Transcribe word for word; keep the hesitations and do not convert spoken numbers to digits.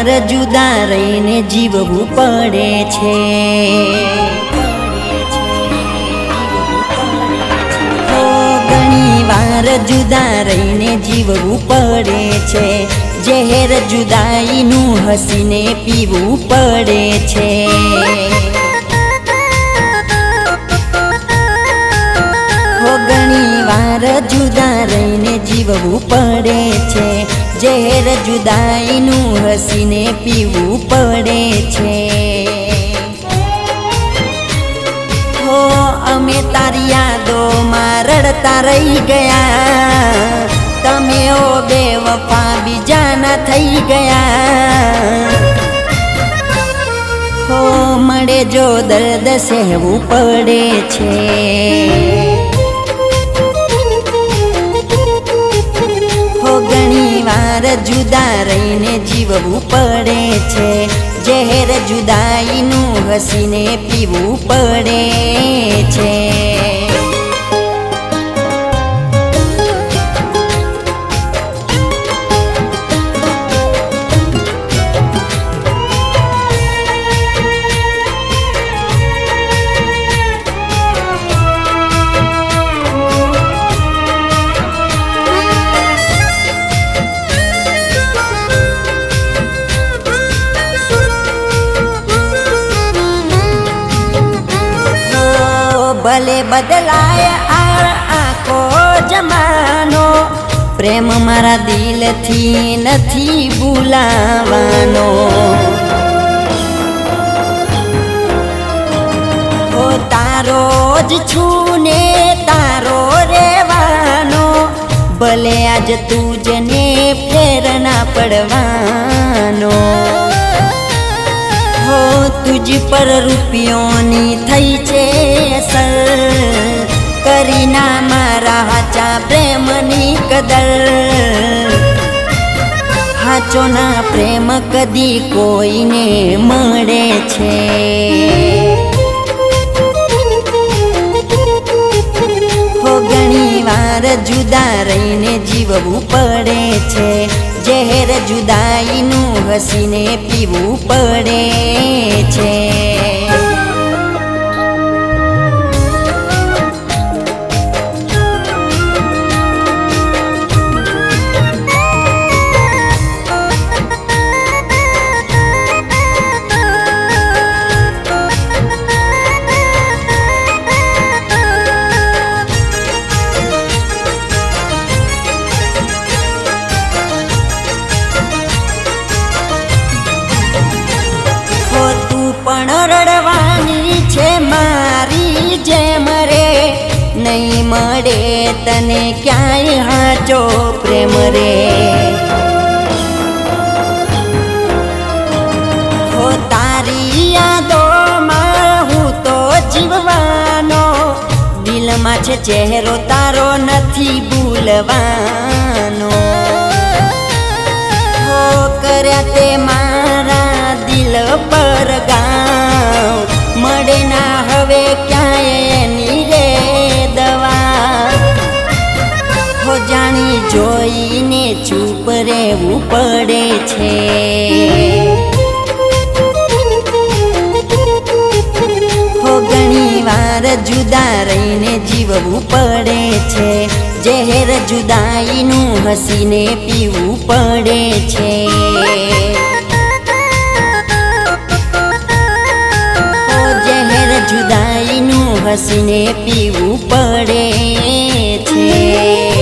વાર જુદા રહીને જીવવું પડે છે। હો ઘણી વાર જુદા રહીને જીવવું પડે છે। ઝેર જુદાઈનું હસીને પીવું પડે છે। હો ઘણી વાર જુદા રહીને જીવવું પડે છે। ઝેર જુદાઈનું હસીને પીવું પડે છે। હો અમે તારી યાદોમાં રડતા રહી ગયા, તમે ઓ બેવફા બીજાના થઈ ગયા। હો મળે જો દર્દ સહેવું પડે છે। હો ઘણી વાર જુદા રહીને જીવવું પડે છે। ઝેર જુદાઈનું હસીને પીવું પડે છે। ભલે બદલાય આ આખો જમાનો, પ્રેમ મારા દિલથી નથી ભૂલાવાનો। હો તારો જ છું ને તારો રહેવાનો, ભલે આજ તુજને ફેર ના પડવાનો। હો તુજ પર રૂપિયોની થઈ છે અસર, કરી ના મારા હાચા પ્રેમની કદર। હાચો ના પ્રેમ કદી કોઈને મળે છે। હો ઘણી વાર જુદા રહીને જીવવું પડે છે। ઝેર જુદાઈનું હસીને પીવું પડે છે। રડવાની છે મારી જેમ રે, નહીં મળે તને ક્યાંય હાચો પ્રેમ રે। હો તારી યાદોમાં હું તો જીવવાનો, દિલમાં છે ચહેરો તારો નથી ભૂલવાનો। હો કર્યા તે મારા દિલ પર ગાવ, મળે ના હવે ક્યાંય એની રે દવા। હો જાણી જોઈને ચૂપ રહેવું પડે છે। હો ઘણી વાર જુદા રહીને જીવવું પડે છે। ઝેર જુદાઈનું હસીને પીવું પડે છે। જુદાઈનું હસીને પીવું પડે છે।